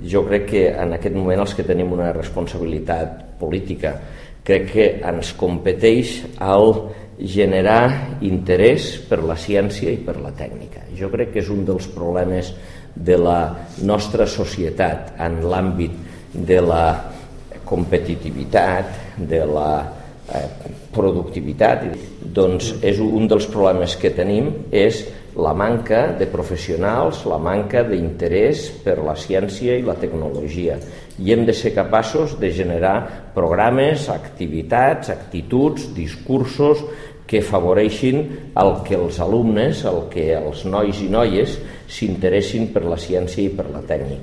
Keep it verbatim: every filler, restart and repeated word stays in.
jo crec que en aquest moment els que tenim una responsabilitat política, crec que ens competeix al generar interès per la ciència i per la tècnica. Jo crec que és un dels problemes de la nostra societat en l'àmbit de la competitivitat, de la eh, productivitat. Doncs és un dels problemes que tenim és la manca de professionals, la manca d'interès per la ciència i la tecnologia. I hem de ser capaços de generar programes, activitats, actituds, discursos que afavoreixin el que els alumnes, el que els nois i noies s'interessin per la ciència i per la tècnica.